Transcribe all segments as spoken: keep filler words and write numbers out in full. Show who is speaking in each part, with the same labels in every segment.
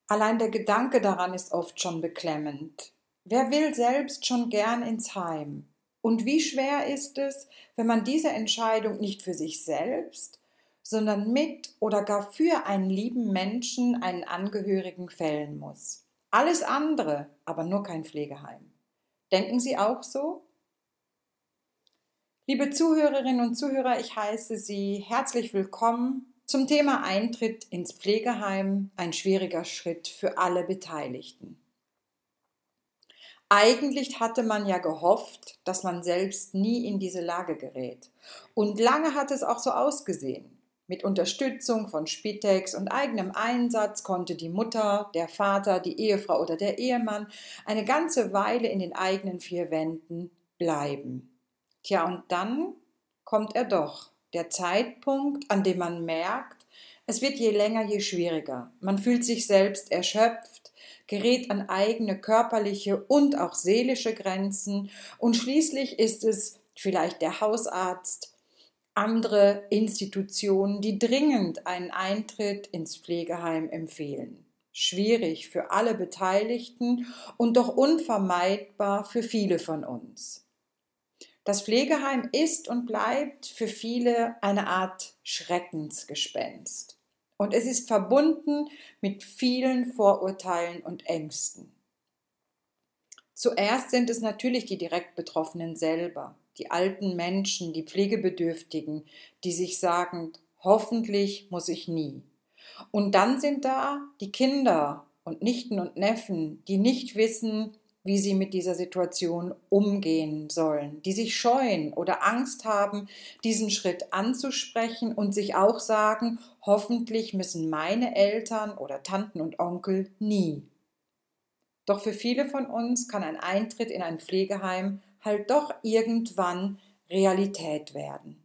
Speaker 1: Allein der Gedanke daran ist oft schon beklemmend. Wer will selbst schon gern ins Heim? Und wie schwer ist es, wenn man diese Entscheidung nicht für sich selbst, sondern mit oder gar für einen lieben Menschen, einen Angehörigen fällen muss? Alles andere, aber nur kein Pflegeheim. Denken Sie auch so? Liebe Zuhörerinnen und Zuhörer, ich heiße Sie herzlich willkommen zum Thema Eintritt ins Pflegeheim, ein schwieriger Schritt für alle Beteiligten. Eigentlich hatte man ja gehofft, dass man selbst nie in diese Lage gerät. Und lange hat es auch so ausgesehen. Mit Unterstützung von Spitex und eigenem Einsatz konnte die Mutter, der Vater, die Ehefrau oder der Ehemann eine ganze Weile in den eigenen vier Wänden bleiben. Tja, und dann kommt er doch, der Zeitpunkt, an dem man merkt, es wird je länger, je schwieriger. Man fühlt sich selbst erschöpft, gerät an eigene körperliche und auch seelische Grenzen und schließlich ist es vielleicht der Hausarzt, andere Institutionen, die dringend einen Eintritt ins Pflegeheim empfehlen. Schwierig für alle Beteiligten und doch unvermeidbar für viele von uns. Das Pflegeheim ist und bleibt für viele eine Art Schreckensgespenst. Und es ist verbunden mit vielen Vorurteilen und Ängsten. Zuerst sind es natürlich die direkt Betroffenen selber, die alten Menschen, die Pflegebedürftigen, die sich sagen, hoffentlich muss ich nie. Und dann sind da die Kinder und Nichten und Neffen, die nicht wissen, wie sie mit dieser Situation umgehen sollen, die sich scheuen oder Angst haben, diesen Schritt anzusprechen und sich auch sagen, hoffentlich müssen meine Eltern oder Tanten und Onkel nie. Doch für viele von uns kann ein Eintritt in ein Pflegeheim halt doch irgendwann Realität werden.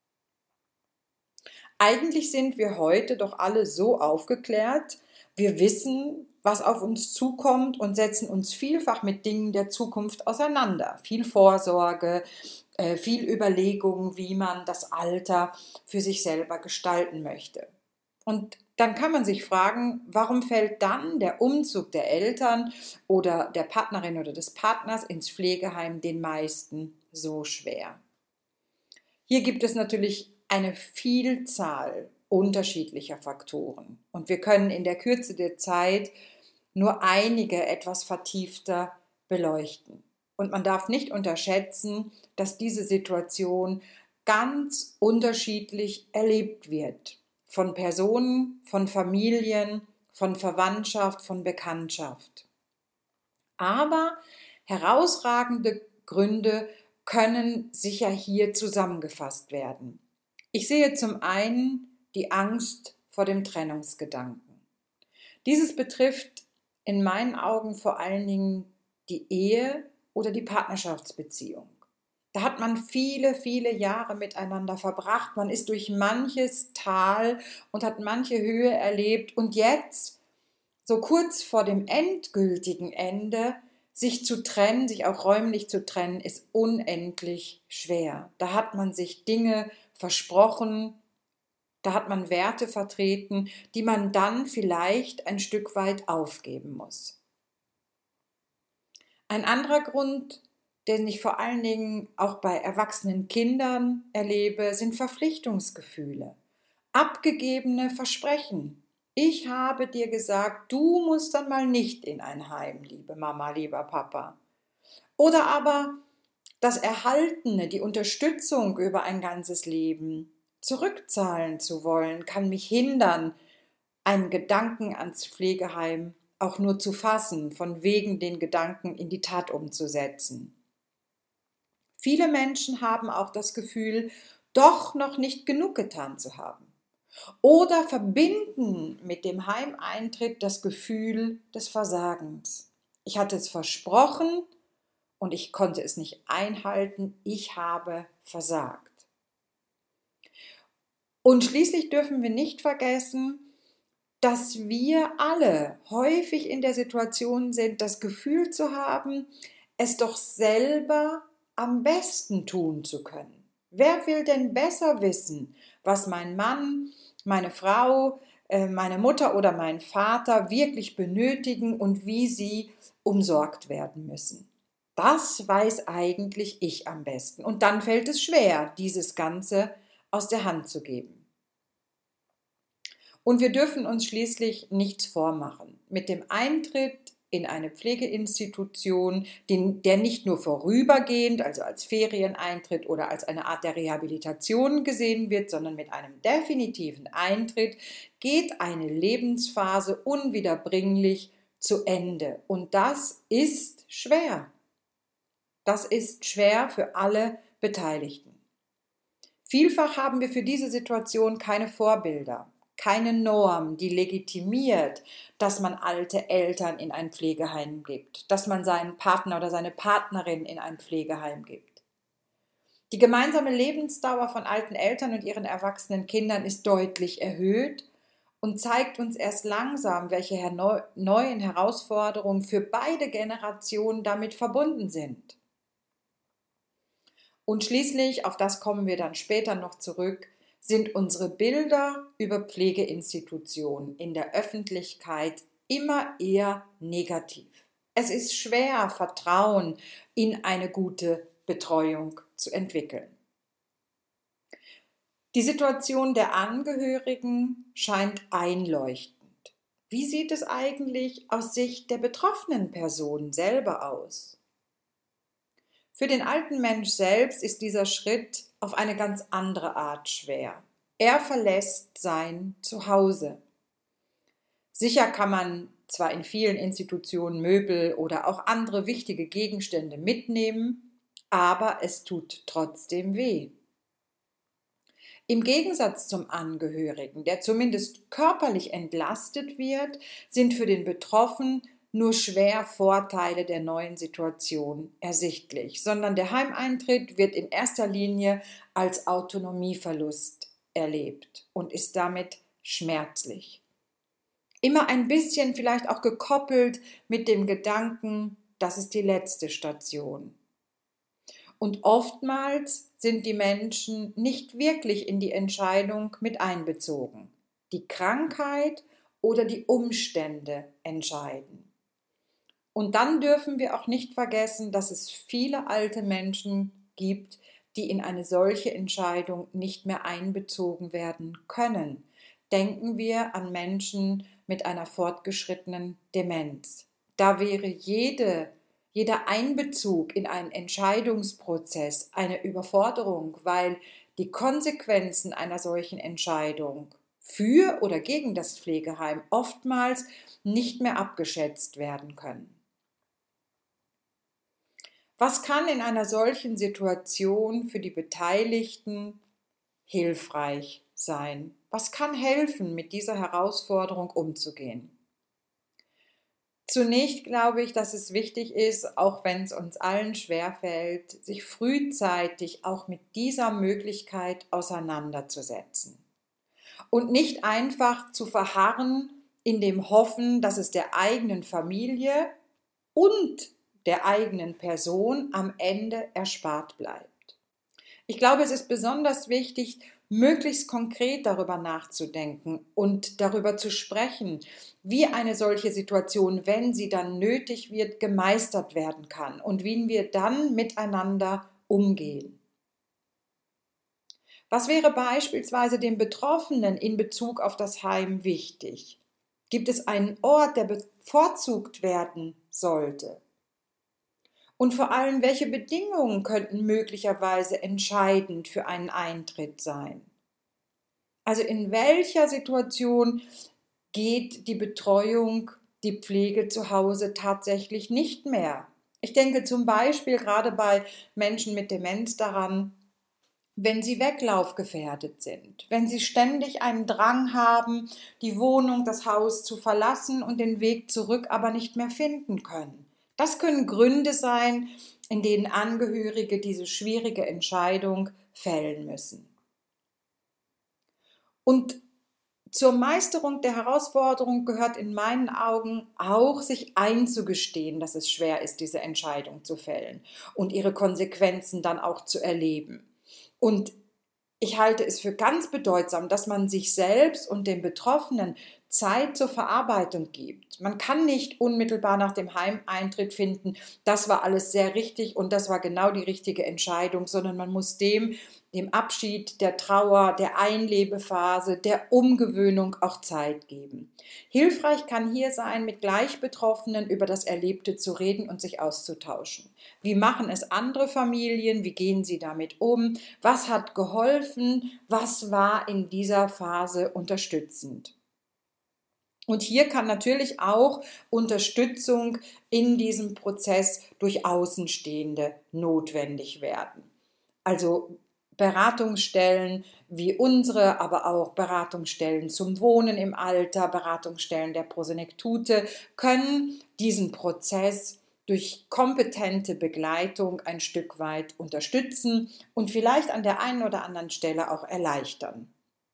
Speaker 1: Eigentlich sind wir heute doch alle so aufgeklärt, wir wissen, was auf uns zukommt und setzen uns vielfach mit Dingen der Zukunft auseinander. Viel Vorsorge, äh, viel Überlegung, wie man das Alter für sich selber gestalten möchte. Und dann kann man sich fragen, warum fällt dann der Umzug der Eltern oder der Partnerin oder des Partners ins Pflegeheim den meisten so schwer? Hier gibt es natürlich eine Vielzahl unterschiedlicher Faktoren und wir können in der Kürze der Zeit nur einige etwas vertiefter beleuchten. Und man darf nicht unterschätzen, dass diese Situation ganz unterschiedlich erlebt wird. Von Personen, von Familien, von Verwandtschaft, von Bekanntschaft. Aber herausragende Gründe können sicher hier zusammengefasst werden. Ich sehe zum einen die Angst vor dem Trennungsgedanken. Dieses betrifft in meinen Augen vor allen Dingen die Ehe oder die Partnerschaftsbeziehung. Da hat man viele, viele Jahre miteinander verbracht, man ist durch manches Tal und hat manche Höhe erlebt und jetzt, so kurz vor dem endgültigen Ende, sich zu trennen, sich auch räumlich zu trennen, ist unendlich schwer. Da hat man sich Dinge versprochen, da hat man Werte vertreten, die man dann vielleicht ein Stück weit aufgeben muss. Ein anderer Grund, den ich vor allen Dingen auch bei erwachsenen Kindern erlebe, sind Verpflichtungsgefühle, abgegebene Versprechen. Ich habe dir gesagt, du musst dann mal nicht in ein Heim, liebe Mama, lieber Papa. Oder aber das Erhaltene, die Unterstützung über ein ganzes Leben zurückzahlen zu wollen, kann mich hindern, einen Gedanken ans Pflegeheim auch nur zu fassen, von wegen den Gedanken in die Tat umzusetzen. Viele Menschen haben auch das Gefühl, doch noch nicht genug getan zu haben. Oder verbinden mit dem Heimeintritt das Gefühl des Versagens. Ich hatte es versprochen und ich konnte es nicht einhalten, ich habe versagt. Und schließlich dürfen wir nicht vergessen, dass wir alle häufig in der Situation sind, das Gefühl zu haben, es doch selber am besten tun zu können. Wer will denn besser wissen, was mein Mann, meine Frau, äh, meine Mutter oder mein Vater wirklich benötigen und wie sie umsorgt werden müssen. Das weiß eigentlich ich am besten. Und dann fällt es schwer, dieses Ganze aus der Hand zu geben. Und wir dürfen uns schließlich nichts vormachen. Mit dem Eintritt in eine Pflegeinstitution, der nicht nur vorübergehend, also als Ferieneintritt oder als eine Art der Rehabilitation gesehen wird, sondern mit einem definitiven Eintritt geht eine Lebensphase unwiederbringlich zu Ende. Und das ist schwer. Das ist schwer für alle Beteiligten. Vielfach haben wir für diese Situation keine Vorbilder, keine Norm, die legitimiert, dass man alte Eltern in ein Pflegeheim gibt, dass man seinen Partner oder seine Partnerin in ein Pflegeheim gibt. Die gemeinsame Lebensdauer von alten Eltern und ihren erwachsenen Kindern ist deutlich erhöht und zeigt uns erst langsam, welche neuen Herausforderungen für beide Generationen damit verbunden sind. Und schließlich, auf das kommen wir dann später noch zurück, sind unsere Bilder über Pflegeinstitutionen in der Öffentlichkeit immer eher negativ. Es ist schwer, Vertrauen in eine gute Betreuung zu entwickeln. Die Situation der Angehörigen scheint einleuchtend. Wie sieht es eigentlich aus Sicht der betroffenen Person selber aus? Für den alten Mensch selbst ist dieser Schritt auf eine ganz andere Art schwer. Er verlässt sein Zuhause. Sicher kann man zwar in vielen Institutionen Möbel oder auch andere wichtige Gegenstände mitnehmen, aber es tut trotzdem weh. Im Gegensatz zum Angehörigen, der zumindest körperlich entlastet wird, sind für den Betroffenen nur schwer Vorteile der neuen Situation ersichtlich, sondern der Heimeintritt wird in erster Linie als Autonomieverlust erlebt und ist damit schmerzlich. Immer ein bisschen vielleicht auch gekoppelt mit dem Gedanken, das ist die letzte Station. Und oftmals sind die Menschen nicht wirklich in die Entscheidung mit einbezogen. Die Krankheit oder die Umstände entscheiden. Und dann dürfen wir auch nicht vergessen, dass es viele alte Menschen gibt, die in eine solche Entscheidung nicht mehr einbezogen werden können. Denken wir an Menschen mit einer fortgeschrittenen Demenz. Da wäre jede, jeder Einbezug in einen Entscheidungsprozess eine Überforderung, weil die Konsequenzen einer solchen Entscheidung für oder gegen das Pflegeheim oftmals nicht mehr abgeschätzt werden können. Was kann in einer solchen Situation für die Beteiligten hilfreich sein? Was kann helfen, mit dieser Herausforderung umzugehen? Zunächst glaube ich, dass es wichtig ist, auch wenn es uns allen schwerfällt, sich frühzeitig auch mit dieser Möglichkeit auseinanderzusetzen. Und nicht einfach zu verharren in dem Hoffen, dass es der eigenen Familie und der eigenen Person am Ende erspart bleibt. Ich glaube, es ist besonders wichtig, möglichst konkret darüber nachzudenken und darüber zu sprechen, wie eine solche Situation, wenn sie dann nötig wird, gemeistert werden kann und wie wir dann miteinander umgehen. Was wäre beispielsweise dem Betroffenen in Bezug auf das Heim wichtig? Gibt es einen Ort, der bevorzugt werden sollte? Und vor allem, welche Bedingungen könnten möglicherweise entscheidend für einen Eintritt sein? Also in welcher Situation geht die Betreuung, die Pflege zu Hause tatsächlich nicht mehr? Ich denke zum Beispiel gerade bei Menschen mit Demenz daran, wenn sie weglaufgefährdet sind, wenn sie ständig einen Drang haben, die Wohnung, das Haus zu verlassen und den Weg zurück aber nicht mehr finden können. Das können Gründe sein, in denen Angehörige diese schwierige Entscheidung fällen müssen. Und zur Meisterung der Herausforderung gehört in meinen Augen auch, sich einzugestehen, dass es schwer ist, diese Entscheidung zu fällen und ihre Konsequenzen dann auch zu erleben. Und Ich halte es für ganz bedeutsam, dass man sich selbst und den Betroffenen Zeit zur Verarbeitung gibt. Man kann nicht unmittelbar nach dem Heimeintritt finden, das war alles sehr richtig und das war genau die richtige Entscheidung, sondern man muss dem, dem Abschied, der Trauer, der Einlebephase, der Umgewöhnung auch Zeit geben. Hilfreich kann hier sein, mit Gleichbetroffenen über das Erlebte zu reden und sich auszutauschen. Wie machen es andere Familien? Wie gehen sie damit um? Was hat geholfen? Was war in dieser Phase unterstützend? Und hier kann natürlich auch Unterstützung in diesem Prozess durch Außenstehende notwendig werden. Also Beratungsstellen wie unsere, aber auch Beratungsstellen zum Wohnen im Alter, Beratungsstellen der Prosenektute können diesen Prozess durch kompetente Begleitung ein Stück weit unterstützen und vielleicht an der einen oder anderen Stelle auch erleichtern.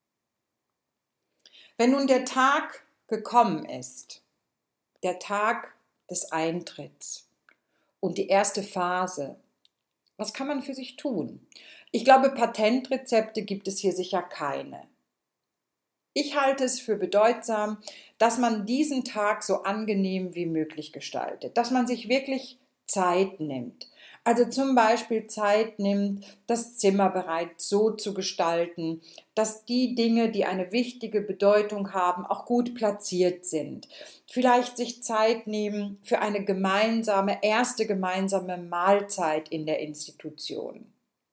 Speaker 1: Wenn nun der Tag gekommen ist, der Tag des Eintritts und die erste Phase, was kann man für sich tun? Ich glaube, Patentrezepte gibt es hier sicher keine. Ich halte es für bedeutsam, dass man diesen Tag so angenehm wie möglich gestaltet, dass man sich wirklich Zeit nimmt. Also zum Beispiel Zeit nimmt, das Zimmer bereits so zu gestalten, dass die Dinge, die eine wichtige Bedeutung haben, auch gut platziert sind. Vielleicht sich Zeit nehmen für eine gemeinsame, erste gemeinsame Mahlzeit in der Institution.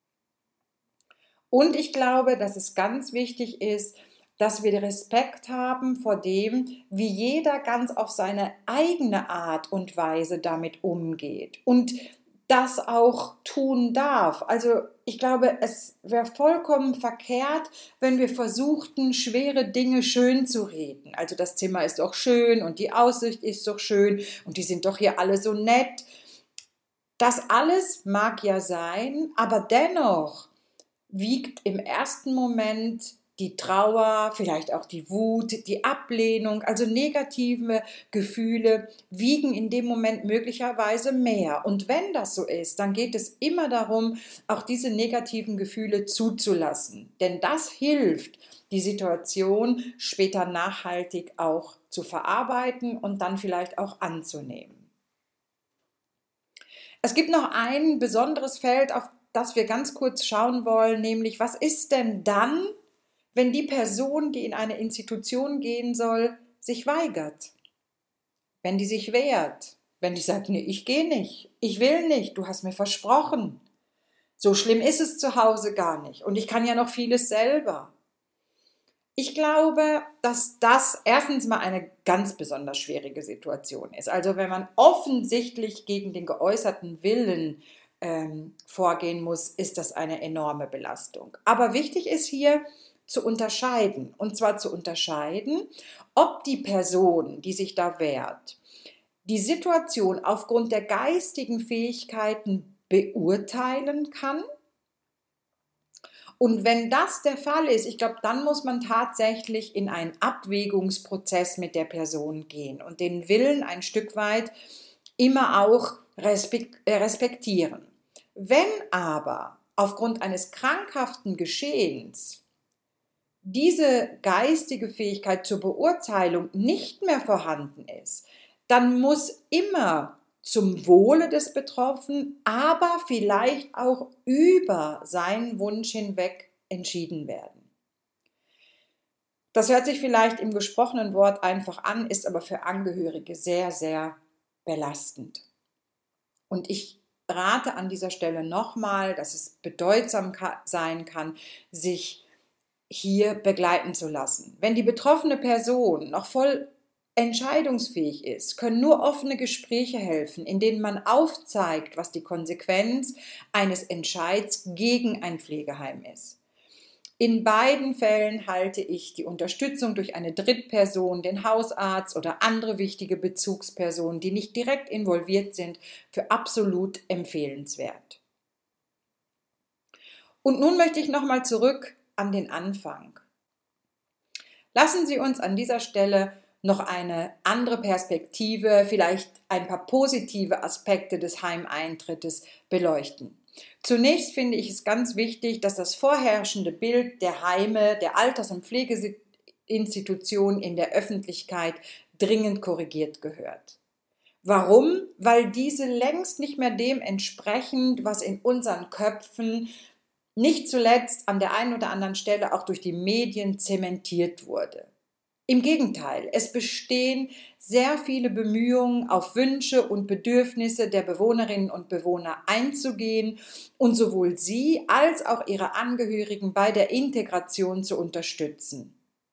Speaker 1: Und ich glaube, dass es ganz wichtig ist, dass wir Respekt haben vor dem, wie jeder ganz auf seine eigene Art und Weise damit umgeht und das auch tun darf. Also ich glaube, es wäre vollkommen verkehrt, wenn wir versuchten, schwere Dinge schön zu reden. Also das Zimmer ist doch schön und die Aussicht ist doch schön und die sind doch hier alle so nett. Das alles mag ja sein, aber dennoch wiegt im ersten Moment die Trauer, vielleicht auch die Wut, die Ablehnung, also negative Gefühle wiegen in dem Moment möglicherweise mehr. Und wenn das so ist, dann geht es immer darum, auch diese negativen Gefühle zuzulassen. Denn das hilft, die Situation später nachhaltig auch zu verarbeiten und dann vielleicht auch anzunehmen. Es gibt noch ein besonderes Feld, auf das wir ganz kurz schauen wollen, nämlich was ist denn dann, wenn die Person, die in eine Institution gehen soll, sich weigert? Wenn die sich wehrt, wenn die sagt, nee, ich gehe nicht, ich will nicht, du hast mir versprochen. So schlimm ist es zu Hause gar nicht und ich kann ja noch vieles selber. Ich glaube, dass das erstens mal eine ganz besonders schwierige Situation ist. Also wenn man offensichtlich gegen den geäußerten Willen ähm, vorgehen muss, ist das eine enorme Belastung. Aber wichtig ist hier zu unterscheiden, und zwar zu unterscheiden, ob die Person, die sich da wehrt, die Situation aufgrund der geistigen Fähigkeiten beurteilen kann. Und wenn das der Fall ist, ich glaube, dann muss man tatsächlich in einen Abwägungsprozess mit der Person gehen und den Willen ein Stück weit immer auch respektieren. Wenn aber aufgrund eines krankhaften Geschehens diese geistige Fähigkeit zur Beurteilung nicht mehr vorhanden ist, dann muss immer zum Wohle des Betroffenen, aber vielleicht auch über seinen Wunsch hinweg entschieden werden. Das hört sich vielleicht im gesprochenen Wort einfach an, ist aber für Angehörige sehr, sehr belastend. Und ich rate an dieser Stelle nochmal, dass es bedeutsam sein kann, sich hier begleiten zu lassen. Wenn die betroffene Person noch voll entscheidungsfähig ist, können nur offene Gespräche helfen, in denen man aufzeigt, was die Konsequenz eines Entscheids gegen ein Pflegeheim ist. In beiden Fällen halte ich die Unterstützung durch eine Drittperson, den Hausarzt oder andere wichtige Bezugspersonen, die nicht direkt involviert sind, für absolut empfehlenswert. Und nun möchte ich nochmal zurück an den Anfang. Lassen Sie uns an dieser Stelle noch eine andere Perspektive, vielleicht ein paar positive Aspekte des Heimeintrittes beleuchten. Zunächst finde ich es ganz wichtig, dass das vorherrschende Bild der Heime, der Alters- und Pflegeinstitutionen in der Öffentlichkeit dringend korrigiert gehört. Warum? Weil diese längst nicht mehr dem entsprechen, was in unseren Köpfen nicht zuletzt an der einen oder anderen Stelle auch durch die Medien zementiert wurde. Im Gegenteil, es bestehen sehr viele Bemühungen, auf Wünsche und Bedürfnisse der Bewohnerinnen und Bewohner einzugehen und sowohl sie als auch ihre Angehörigen bei der Integration zu unterstützen.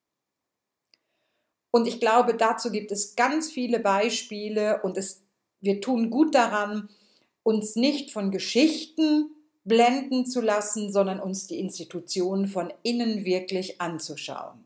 Speaker 1: Und ich glaube, dazu gibt es ganz viele Beispiele und es, wir tun gut daran, uns nicht von Geschichten blenden zu lassen, sondern uns die Institutionen von innen wirklich anzuschauen.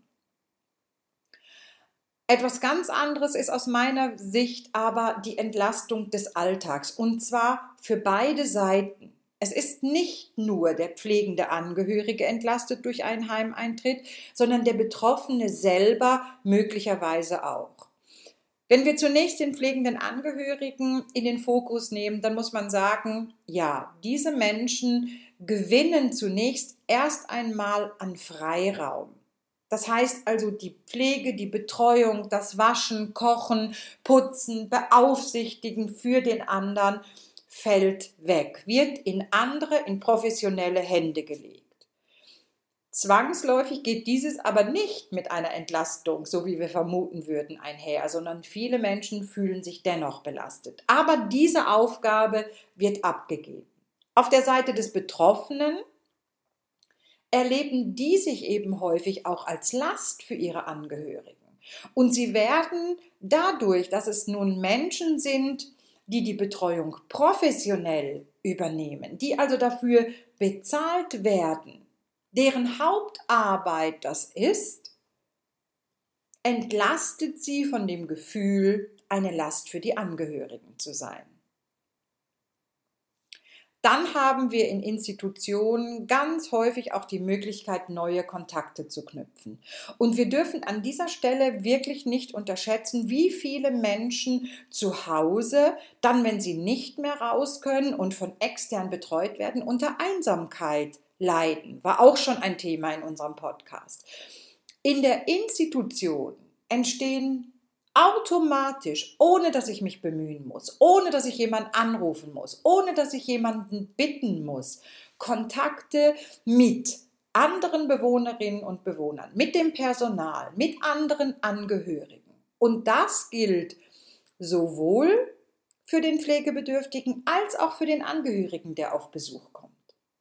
Speaker 1: Etwas ganz anderes ist aus meiner Sicht aber die Entlastung des Alltags, und zwar für beide Seiten. Es ist nicht nur der pflegende Angehörige entlastet durch einen Heimeintritt, sondern der Betroffene selber möglicherweise auch. Wenn wir zunächst den pflegenden Angehörigen in den Fokus nehmen, dann muss man sagen, ja, diese Menschen gewinnen zunächst erst einmal an Freiraum. Das heißt also, die Pflege, die Betreuung, das Waschen, Kochen, Putzen, Beaufsichtigen für den anderen fällt weg, wird in andere, in professionelle Hände gelegt. Zwangsläufig geht dieses aber nicht mit einer Entlastung, so wie wir vermuten würden, einher, sondern viele Menschen fühlen sich dennoch belastet. Aber diese Aufgabe wird abgegeben. Auf der Seite des Betroffenen erleben die sich eben häufig auch als Last für ihre Angehörigen. Und sie werden dadurch, dass es nun Menschen sind, die die Betreuung professionell übernehmen, die also dafür bezahlt werden, deren Hauptarbeit das ist, entlastet sie von dem Gefühl, eine Last für die Angehörigen zu sein. Dann haben wir in Institutionen ganz häufig auch die Möglichkeit, neue Kontakte zu knüpfen. Und wir dürfen an dieser Stelle wirklich nicht unterschätzen, wie viele Menschen zu Hause, dann wenn sie nicht mehr raus können und von extern betreut werden, unter Einsamkeit leiden. War auch schon ein Thema in unserem Podcast. In der Institution entstehen automatisch, ohne dass ich mich bemühen muss, ohne dass ich jemanden anrufen muss, ohne dass ich jemanden bitten muss, Kontakte mit anderen Bewohnerinnen und Bewohnern, mit dem Personal, mit anderen Angehörigen. Und das gilt sowohl für den Pflegebedürftigen als auch für den Angehörigen, der auf Besuch kommt.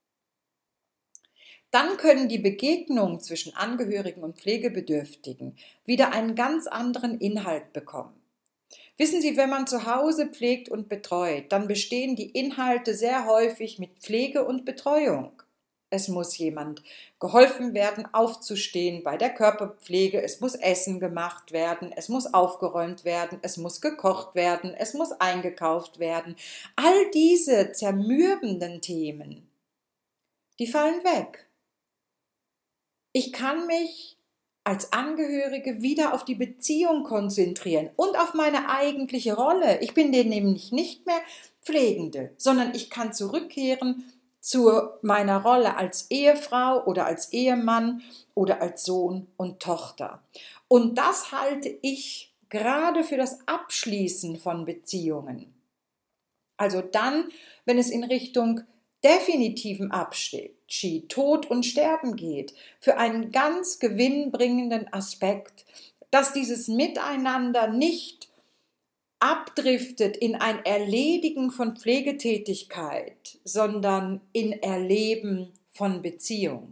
Speaker 1: Dann können die Begegnungen zwischen Angehörigen und Pflegebedürftigen wieder einen ganz anderen Inhalt bekommen. Wissen Sie, wenn man zu Hause pflegt und betreut, dann bestehen die Inhalte sehr häufig mit Pflege und Betreuung. Es muss jemand geholfen werden, aufzustehen bei der Körperpflege, es muss Essen gemacht werden, es muss aufgeräumt werden, es muss gekocht werden, es muss eingekauft werden. All diese zermürbenden Themen, die fallen weg. Ich kann mich als Angehörige wieder auf die Beziehung konzentrieren und auf meine eigentliche Rolle. Ich bin nämlich nicht mehr Pflegende, sondern ich kann zurückkehren zu meiner Rolle als Ehefrau oder als Ehemann oder als Sohn und Tochter. Und das halte ich gerade für das Abschließen von Beziehungen. Also dann, wenn es in Richtung definitiven Abschied, Tod und Sterben geht, für einen ganz gewinnbringenden Aspekt, dass dieses Miteinander nicht abdriftet in ein Erledigen von Pflegetätigkeit, sondern in Erleben von Beziehung.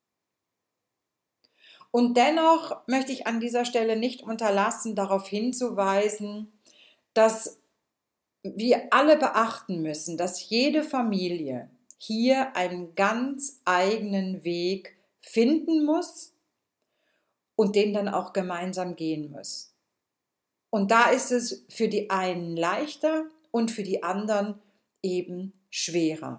Speaker 1: Und dennoch möchte ich an dieser Stelle nicht unterlassen, darauf hinzuweisen, dass wir alle beachten müssen, dass jede Familie hier einen ganz eigenen Weg finden muss und den dann auch gemeinsam gehen muss. Und da ist es für die einen leichter und für die anderen eben schwerer.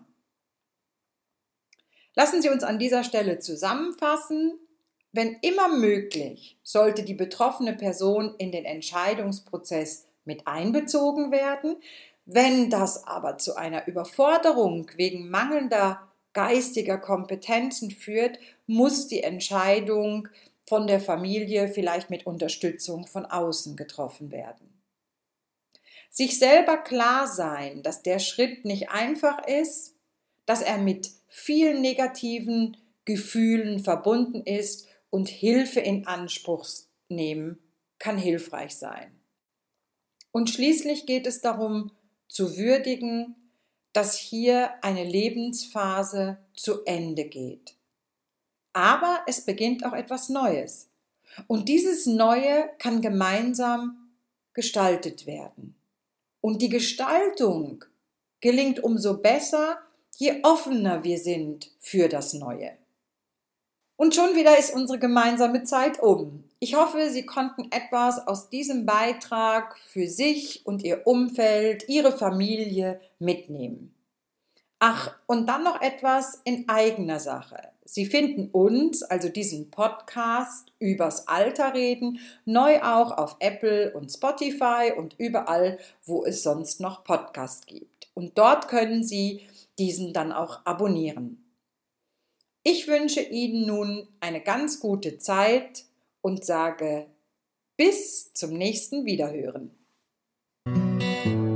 Speaker 1: Lassen Sie uns an dieser Stelle zusammenfassen. Wenn immer möglich, sollte die betroffene Person in den Entscheidungsprozess mit einbezogen werden. Wenn das aber zu einer Überforderung wegen mangelnder geistiger Kompetenzen führt, muss die Entscheidung von der Familie vielleicht mit Unterstützung von außen getroffen werden. Sich selber klar sein, dass der Schritt nicht einfach ist, dass er mit vielen negativen Gefühlen verbunden ist und Hilfe in Anspruch nehmen, kann hilfreich sein. Und schließlich geht es darum, zu würdigen, dass hier eine Lebensphase zu Ende geht. Aber es beginnt auch etwas Neues. Und dieses Neue kann gemeinsam gestaltet werden. Und die Gestaltung gelingt umso besser, je offener wir sind für das Neue. Und schon wieder ist unsere gemeinsame Zeit um. Ich hoffe, Sie konnten etwas aus diesem Beitrag für sich und Ihr Umfeld, Ihre Familie mitnehmen. Ach, und dann noch etwas in eigener Sache. Sie finden uns, also diesen Podcast übers Alter reden, neu auch auf Apple und Spotify und überall, wo es sonst noch Podcasts gibt. Und dort können Sie diesen dann auch abonnieren. Ich wünsche Ihnen nun eine ganz gute Zeit und sage bis zum nächsten Wiederhören.